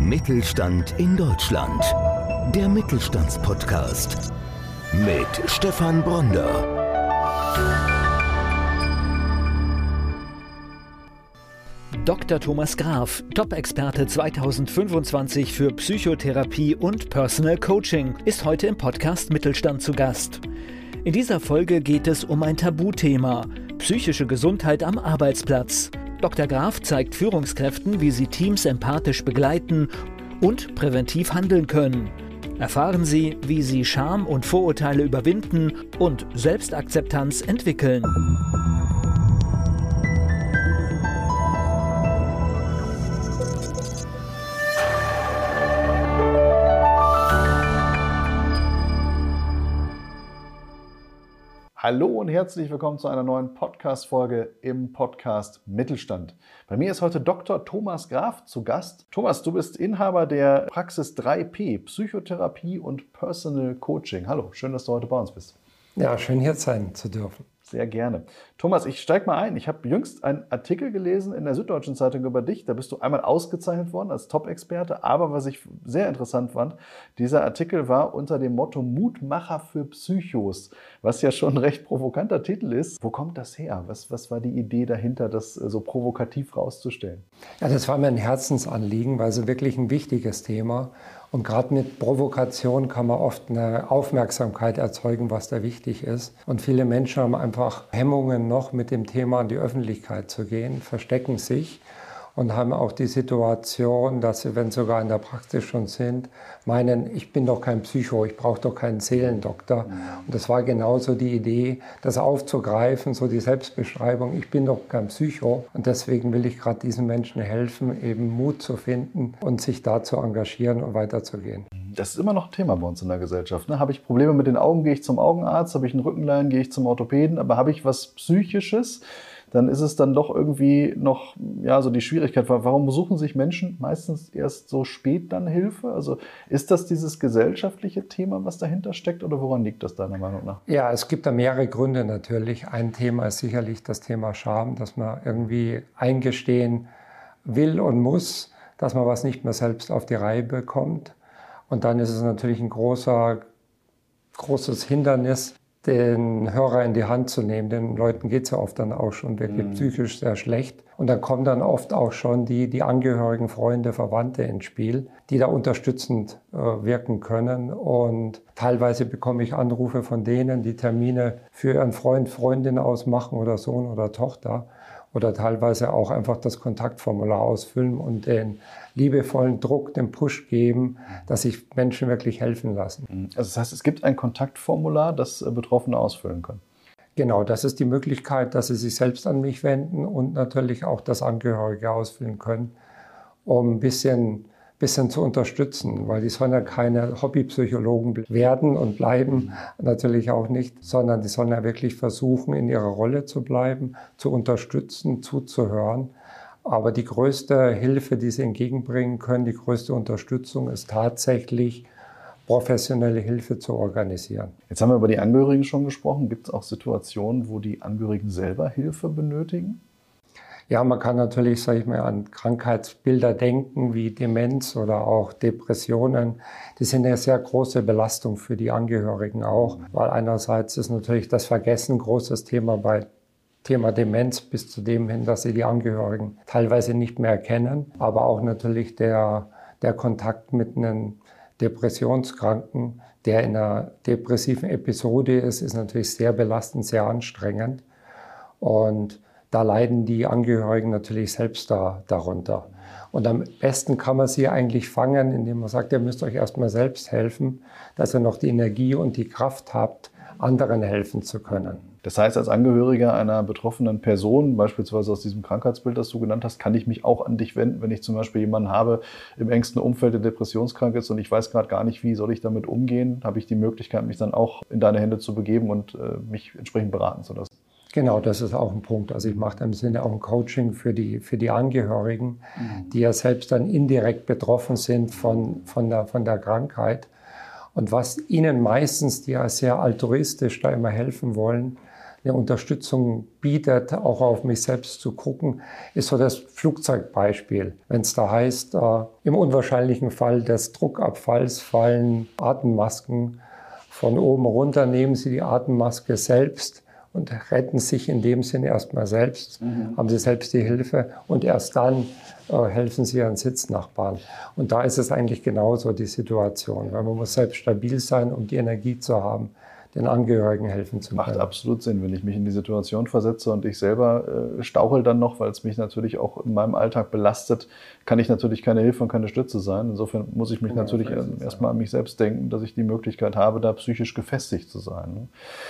Mittelstand in Deutschland. Der Mittelstandspodcast mit Stefan Bronder. Dr. Thomas Graf, Top-Experte 2025 für Psychotherapie und Personal Coaching, ist heute im Podcast Mittelstand zu Gast. In dieser Folge geht es um ein Tabuthema: psychische Gesundheit am Arbeitsplatz. Dr. Graf zeigt Führungskräften, wie sie Teams empathisch begleiten und präventiv handeln können. Erfahren Sie, wie Sie Scham und Vorurteile überwinden und Selbstakzeptanz entwickeln. Hallo und herzlich willkommen zu einer neuen Podcast-Folge im Podcast Mittelstand. Bei mir ist heute Dr. Thomas Graf zu Gast. Thomas, du bist Inhaber der Praxis 3P, Psychotherapie und Personal Coaching. Hallo, schön, dass du heute bei uns bist. Ja, schön hier sein zu dürfen. Sehr gerne. Thomas, ich steige mal ein. Ich habe jüngst einen Artikel gelesen in der Süddeutschen Zeitung über dich. Da bist du einmal ausgezeichnet worden als Top-Experte. Aber was ich sehr interessant fand, dieser Artikel war unter dem Motto Mutmacher für Psychos, was ja schon ein recht provokanter Titel ist. Wo kommt das her? Was war die Idee dahinter, das so provokativ rauszustellen? Ja, das war mir ein Herzensanliegen, weil es wirklich ein wichtiges Thema. Und gerade mit Provokation kann man oft eine Aufmerksamkeit erzeugen, was da wichtig ist. Und viele Menschen haben einfach Hemmungen noch, mit dem Thema in die Öffentlichkeit zu gehen, verstecken sich und haben auch die Situation, dass sie, wenn sie sogar in der Praxis schon sind, meinen, ich bin doch kein Psycho, ich brauche doch keinen Seelendoktor. Und das war genauso die Idee, das aufzugreifen, so die Selbstbeschreibung, ich bin doch kein Psycho. Und deswegen will ich gerade diesen Menschen helfen, eben Mut zu finden und sich da zu engagieren und weiterzugehen. Das ist immer noch ein Thema bei uns in der Gesellschaft. Ne? Habe ich Probleme mit den Augen, gehe ich zum Augenarzt. Habe ich einen Rückenleiden, gehe ich zum Orthopäden. Aber habe ich was Psychisches, dann ist es dann doch irgendwie noch so die Schwierigkeit. Warum suchen sich Menschen meistens erst so spät dann Hilfe? Also ist das dieses gesellschaftliche Thema, was dahinter steckt, oder woran liegt das deiner Meinung nach? Ja, es gibt da mehrere Gründe natürlich. Ein Thema ist sicherlich das Thema Scham, dass man irgendwie eingestehen will und muss, dass man was nicht mehr selbst auf die Reihe bekommt. Und dann ist es natürlich ein großes Hindernis, den Hörer in die Hand zu nehmen. Den Leuten geht es ja oft dann auch schon wirklich psychisch sehr schlecht. Und dann kommen dann oft auch schon die Angehörigen, Freunde, Verwandte ins Spiel, die da unterstützend wirken können. Und teilweise bekomme ich Anrufe von denen, die Termine für ihren Freund, Freundin ausmachen oder Sohn oder Tochter. Oder teilweise auch einfach das Kontaktformular ausfüllen und den liebevollen Druck, den Push geben, dass sich Menschen wirklich helfen lassen. Also das heißt, es gibt ein Kontaktformular, das Betroffene ausfüllen können? Genau, das ist die Möglichkeit, dass sie sich selbst an mich wenden und natürlich auch das Angehörige ausfüllen können, um ein bisschen zu unterstützen, weil die sollen ja keine Hobbypsychologen werden und bleiben, natürlich auch nicht, sondern die sollen ja wirklich versuchen, in ihrer Rolle zu bleiben, zu unterstützen, zuzuhören. Aber die größte Hilfe, die sie entgegenbringen können, die größte Unterstützung ist tatsächlich, professionelle Hilfe zu organisieren. Jetzt haben wir über die Angehörigen schon gesprochen. Gibt es auch Situationen, wo die Angehörigen selber Hilfe benötigen? Ja, man kann natürlich, sage ich mal, an Krankheitsbilder denken, wie Demenz oder auch Depressionen. Die sind eine sehr große Belastung für die Angehörigen auch, weil einerseits ist natürlich das Vergessen ein großes Thema bei Thema Demenz bis zu dem hin, dass sie die Angehörigen teilweise nicht mehr erkennen, aber auch natürlich der Kontakt mit einem Depressionskranken, der in einer depressiven Episode ist natürlich sehr belastend, sehr anstrengend. Und da leiden die Angehörigen natürlich selbst darunter. Und am besten kann man sie eigentlich fangen, indem man sagt, ihr müsst euch erstmal selbst helfen, dass ihr noch die Energie und die Kraft habt, anderen helfen zu können. Das heißt, als Angehöriger einer betroffenen Person, beispielsweise aus diesem Krankheitsbild, das du genannt hast, kann ich mich auch an dich wenden, wenn ich zum Beispiel jemanden habe im engsten Umfeld, der depressionskrank ist und ich weiß gerade gar nicht, wie soll ich damit umgehen, habe ich die Möglichkeit, mich dann auch in deine Hände zu begeben und mich entsprechend beraten zu lassen. Genau, das ist auch ein Punkt. Also ich mache im Sinne auch ein Coaching für die Angehörigen, die ja selbst dann indirekt betroffen sind von der Krankheit. Und was ihnen meistens, die ja sehr altruistisch da immer helfen wollen, eine Unterstützung bietet, auch auf mich selbst zu gucken, ist so das Flugzeugbeispiel. Wenn es da heißt, im unwahrscheinlichen Fall des Druckabfalls fallen Atemmasken von oben runter, nehmen Sie die Atemmaske selbst und retten sich in dem Sinne erstmal selbst, haben Sie selbst die Hilfe und erst dann helfen Sie Ihren Sitznachbarn. Und da ist es eigentlich genauso die Situation, weil man muss selbst stabil sein, um die Energie zu haben, den Angehörigen helfen zu können. Macht absolut Sinn, wenn ich mich in die Situation versetze und ich selber stauchel dann noch, weil es mich natürlich auch in meinem Alltag belastet, kann ich natürlich keine Hilfe und keine Stütze sein. Insofern muss ich mich natürlich erstmal an mich selbst denken, dass ich die Möglichkeit habe, da psychisch gefestigt zu sein.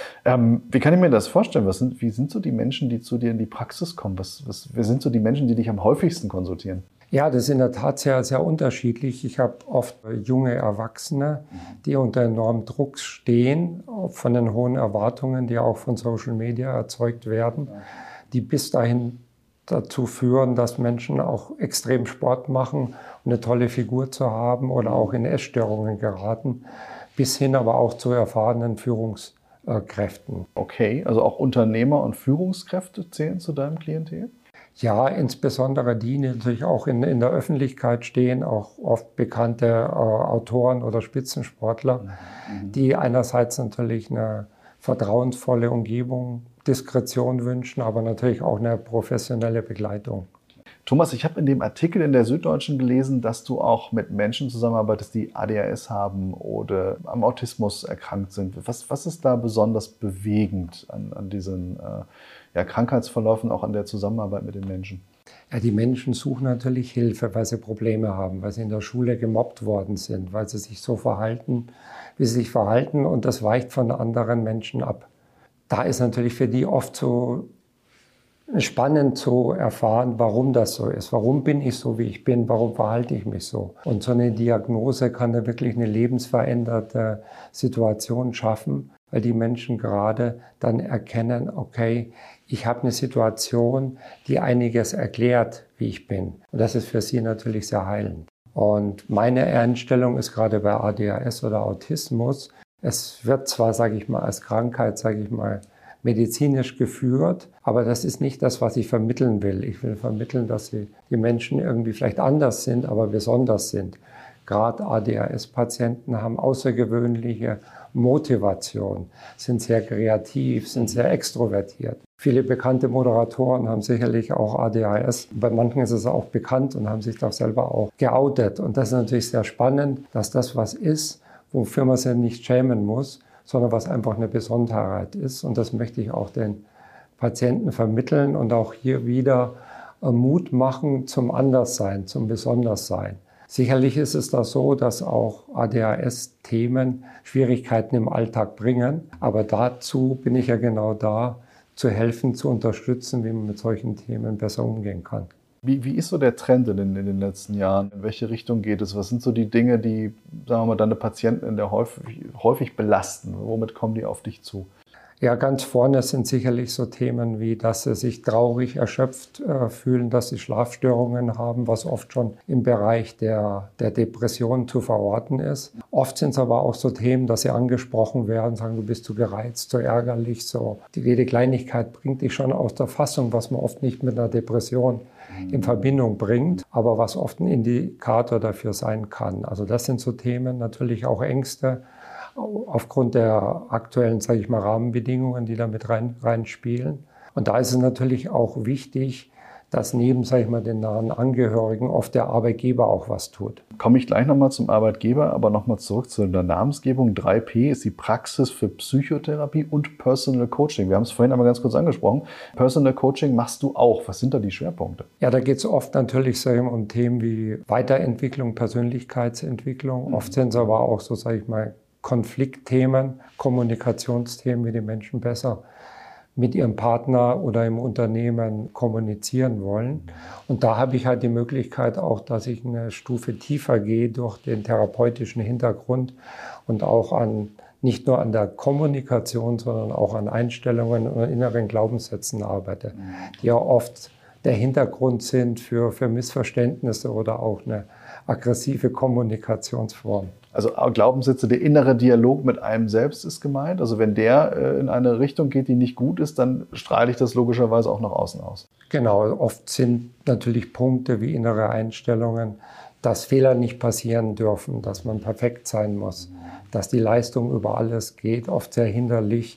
Wie kann ich mir das vorstellen? Wie sind so die Menschen, die zu dir in die Praxis kommen? Wer sind so die Menschen, die dich am häufigsten konsultieren? Ja, das ist in der Tat sehr, sehr unterschiedlich. Ich habe oft junge Erwachsene, die unter enormem Druck stehen, von den hohen Erwartungen, die auch von Social Media erzeugt werden, die bis dahin dazu führen, dass Menschen auch extrem Sport machen, um eine tolle Figur zu haben oder auch in Essstörungen geraten, bis hin aber auch zu erfahrenen Führungskräften. Okay, also auch Unternehmer und Führungskräfte zählen zu deinem Klientel? Ja, insbesondere die natürlich auch in der Öffentlichkeit stehen, auch oft bekannte Autoren oder Spitzensportler, die einerseits natürlich eine vertrauensvolle Umgebung, Diskretion wünschen, aber natürlich auch eine professionelle Begleitung. Thomas, ich habe in dem Artikel in der Süddeutschen gelesen, dass du auch mit Menschen zusammenarbeitest, die ADHS haben oder am Autismus erkrankt sind. Was ist da besonders bewegend an diesen Krankheitsverläufen, auch an der Zusammenarbeit mit den Menschen? Ja, die Menschen suchen natürlich Hilfe, weil sie Probleme haben, weil sie in der Schule gemobbt worden sind, weil sie sich so verhalten, wie sie sich verhalten und das weicht von anderen Menschen ab. Da ist natürlich für die oft so spannend zu erfahren, warum das so ist. Warum bin ich so, wie ich bin? Warum verhalte ich mich so? Und so eine Diagnose kann da wirklich eine lebensveränderte Situation schaffen, weil die Menschen gerade dann erkennen, okay, ich habe eine Situation, die einiges erklärt, wie ich bin. Und das ist für sie natürlich sehr heilend. Und meine Einstellung ist gerade bei ADHS oder Autismus, es wird zwar, sage ich mal, als Krankheit, medizinisch geführt, aber das ist nicht das, was ich vermitteln will. Ich will vermitteln, dass die Menschen irgendwie vielleicht anders sind, aber besonders sind. Gerade ADHS-Patienten haben außergewöhnliche Motivation, sind sehr kreativ, sind sehr extrovertiert. Viele bekannte Moderatoren haben sicherlich auch ADHS. Bei manchen ist es auch bekannt und haben sich doch selber auch geoutet. Und das ist natürlich sehr spannend, dass das was ist, wofür man sich nicht schämen muss, sondern was einfach eine Besonderheit ist. Und das möchte ich auch den Patienten vermitteln und auch hier wieder Mut machen zum Anderssein, zum Besonderssein. Sicherlich ist es da so, dass auch ADHS-Themen Schwierigkeiten im Alltag bringen. Aber dazu bin ich ja genau da, zu helfen, zu unterstützen, wie man mit solchen Themen besser umgehen kann. Wie ist so der Trend in den letzten Jahren? In welche Richtung geht es? Was sind so die Dinge, die, sagen wir mal, deine Patienten häufig belasten? Womit kommen die auf dich zu? Ja, ganz vorne sind sicherlich so Themen wie, dass sie sich traurig, erschöpft fühlen, dass sie Schlafstörungen haben, was oft schon im Bereich der Depression zu verorten ist. Oft sind es aber auch so Themen, dass sie angesprochen werden, sagen, du bist zu gereizt, zu ärgerlich, so. Jede Kleinigkeit bringt dich schon aus der Fassung, was man oft nicht mit einer Depression in Verbindung bringt, aber was oft ein Indikator dafür sein kann. Also das sind so Themen, natürlich auch Ängste, aufgrund der aktuellen, Rahmenbedingungen, die da mit reinspielen. Und da ist es natürlich auch wichtig, dass neben, den nahen Angehörigen oft der Arbeitgeber auch was tut. Komme ich gleich nochmal zum Arbeitgeber, aber nochmal zurück zu der Namensgebung. 3P ist die Praxis für Psychotherapie und Personal Coaching. Wir haben es vorhin einmal ganz kurz angesprochen. Personal Coaching machst du auch. Was sind da die Schwerpunkte? Ja, da geht es oft natürlich um Themen wie Weiterentwicklung, Persönlichkeitsentwicklung. Oft sind es aber auch so, Konfliktthemen, Kommunikationsthemen, wie die Menschen besser mit ihrem Partner oder im Unternehmen kommunizieren wollen. Und da habe ich halt die Möglichkeit auch, dass ich eine Stufe tiefer gehe durch den therapeutischen Hintergrund und auch nicht nur an der Kommunikation, sondern auch an Einstellungen und inneren Glaubenssätzen arbeite, die ja oft der Hintergrund sind für Missverständnisse oder auch eine aggressive Kommunikationsform. Also Glaubenssätze, der innere Dialog mit einem selbst ist gemeint. Also wenn der in eine Richtung geht, die nicht gut ist, dann strahle ich das logischerweise auch nach außen aus. Genau, oft sind natürlich Punkte wie innere Einstellungen, dass Fehler nicht passieren dürfen, dass man perfekt sein muss, dass die Leistung über alles geht, oft sehr hinderlich,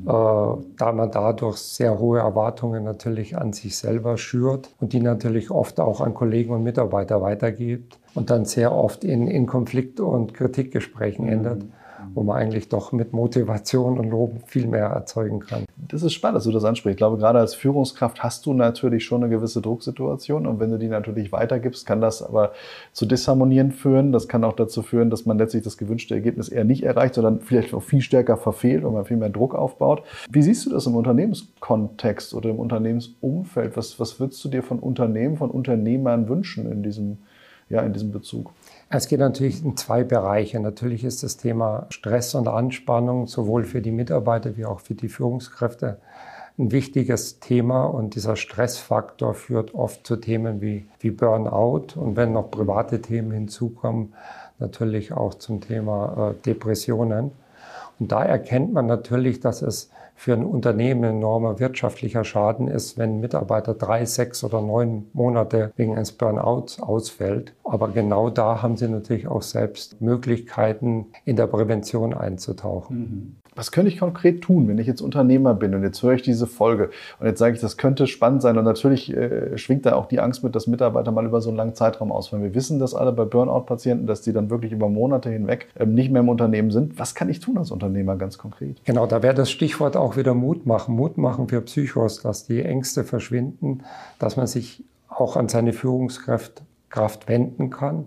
da man dadurch sehr hohe Erwartungen natürlich an sich selber schürt und die natürlich oft auch an Kollegen und Mitarbeiter weitergibt und dann sehr oft in Konflikt- und Kritikgesprächen endet, wo man eigentlich doch mit Motivation und Lob viel mehr erzeugen kann. Das ist spannend, dass du das ansprichst. Ich glaube, gerade als Führungskraft hast du natürlich schon eine gewisse Drucksituation und wenn du die natürlich weitergibst, kann das aber zu Disharmonien führen. Das kann auch dazu führen, dass man letztlich das gewünschte Ergebnis eher nicht erreicht, sondern vielleicht auch viel stärker verfehlt und man viel mehr Druck aufbaut. Wie siehst du das im Unternehmenskontext oder im Unternehmensumfeld? Was würdest du dir von Unternehmen, von Unternehmern wünschen in diesem Bezug? Es geht natürlich in zwei Bereiche. Natürlich ist das Thema Stress und Anspannung sowohl für die Mitarbeiter wie auch für die Führungskräfte ein wichtiges Thema. Und dieser Stressfaktor führt oft zu Themen wie Burnout. Und wenn noch private Themen hinzukommen, natürlich auch zum Thema Depressionen. Und da erkennt man natürlich, dass es für ein Unternehmen ein enormer wirtschaftlicher Schaden ist, wenn ein Mitarbeiter 3, 6 oder 9 Monate wegen eines Burnouts ausfällt. Aber genau da haben sie natürlich auch selbst Möglichkeiten, in der Prävention einzutauchen. Was könnte ich konkret tun, wenn ich jetzt Unternehmer bin und jetzt höre ich diese Folge und jetzt sage ich, das könnte spannend sein und natürlich schwingt da auch die Angst mit, dass Mitarbeiter mal über so einen langen Zeitraum ausfallen. Wir wissen das alle bei Burnout-Patienten, dass die dann wirklich über Monate hinweg nicht mehr im Unternehmen sind. Was kann ich tun als Unternehmer ganz konkret? Genau, da wäre das Stichwort auch wieder Mut machen. Mut machen für Psychos, dass die Ängste verschwinden, dass man sich auch an seine Führungskraft wenden kann,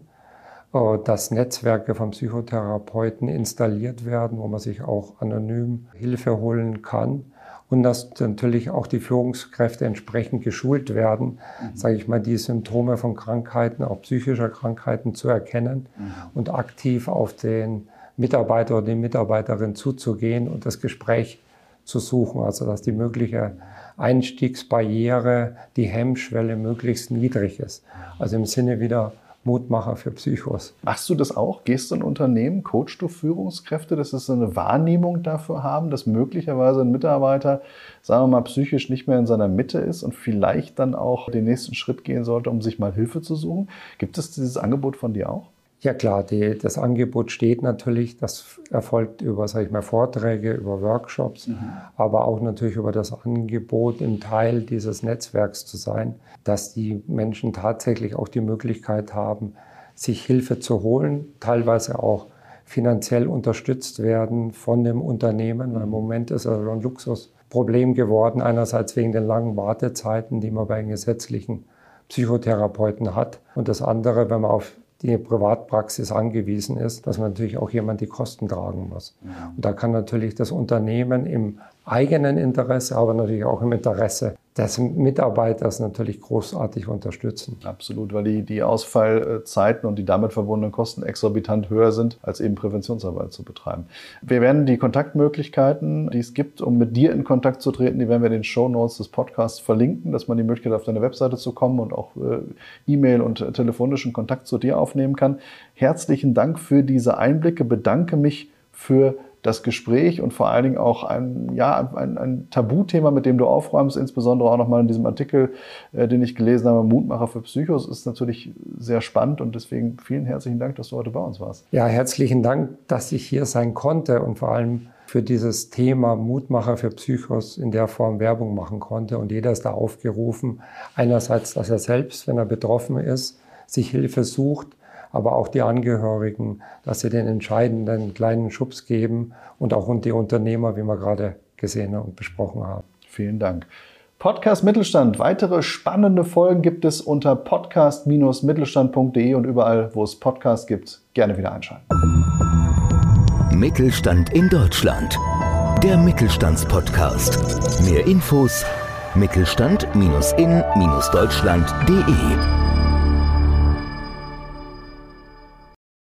dass Netzwerke von Psychotherapeuten installiert werden, wo man sich auch anonym Hilfe holen kann und dass natürlich auch die Führungskräfte entsprechend geschult werden, sage ich mal, die Symptome von Krankheiten, auch psychischer Krankheiten zu erkennen und aktiv auf den Mitarbeiter oder die Mitarbeiterin zuzugehen und das Gespräch zu suchen, also dass die mögliche Einstiegsbarriere, die Hemmschwelle möglichst niedrig ist. Also im Sinne wieder Mutmacher für Psychos. Machst du das auch? Gehst du in Unternehmen, coachst du Führungskräfte, dass sie eine Wahrnehmung dafür haben, dass möglicherweise ein Mitarbeiter, sagen wir mal, psychisch nicht mehr in seiner Mitte ist und vielleicht dann auch den nächsten Schritt gehen sollte, um sich mal Hilfe zu suchen? Gibt es dieses Angebot von dir auch? Ja klar, das Angebot steht natürlich, das erfolgt über, sage ich mal, Vorträge, über Workshops, aber auch natürlich über das Angebot, im Teil dieses Netzwerks zu sein, dass die Menschen tatsächlich auch die Möglichkeit haben, sich Hilfe zu holen, teilweise auch finanziell unterstützt werden von dem Unternehmen, weil im Moment ist es ein Luxusproblem geworden, einerseits wegen den langen Wartezeiten, die man bei den gesetzlichen Psychotherapeuten hat und das andere, wenn man auf die Privatpraxis angewiesen ist, dass man natürlich auch jemand die Kosten tragen muss. Und da kann natürlich das Unternehmen im eigenen Interesse, aber natürlich auch im Interesse des Mitarbeiters natürlich großartig unterstützen. Absolut, weil die Ausfallzeiten und die damit verbundenen Kosten exorbitant höher sind, als eben Präventionsarbeit zu betreiben. Wir werden die Kontaktmöglichkeiten, die es gibt, um mit dir in Kontakt zu treten, die werden wir in den Shownotes des Podcasts verlinken, dass man die Möglichkeit auf deine Webseite zu kommen und auch E-Mail und telefonischen Kontakt zu dir aufnehmen kann. Herzlichen Dank für diese Einblicke, bedanke mich für das Gespräch und vor allen Dingen auch ein Tabuthema, mit dem du aufräumst, insbesondere auch nochmal in diesem Artikel, den ich gelesen habe, Mutmacher für Psychos, ist natürlich sehr spannend und deswegen vielen herzlichen Dank, dass du heute bei uns warst. Ja, herzlichen Dank, dass ich hier sein konnte und vor allem für dieses Thema Mutmacher für Psychos in der Form Werbung machen konnte und jeder ist da aufgerufen, einerseits, dass er selbst, wenn er betroffen ist, sich Hilfe sucht, aber auch die Angehörigen, dass sie den entscheidenden kleinen Schubs geben und auch die Unternehmer, wie wir gerade gesehen und besprochen haben. Vielen Dank. Podcast Mittelstand. Weitere spannende Folgen gibt es unter podcast-mittelstand.de und überall, wo es Podcasts gibt, gerne wieder einschalten. Mittelstand in Deutschland. Der Mittelstandspodcast. Mehr Infos mittelstand-in-deutschland.de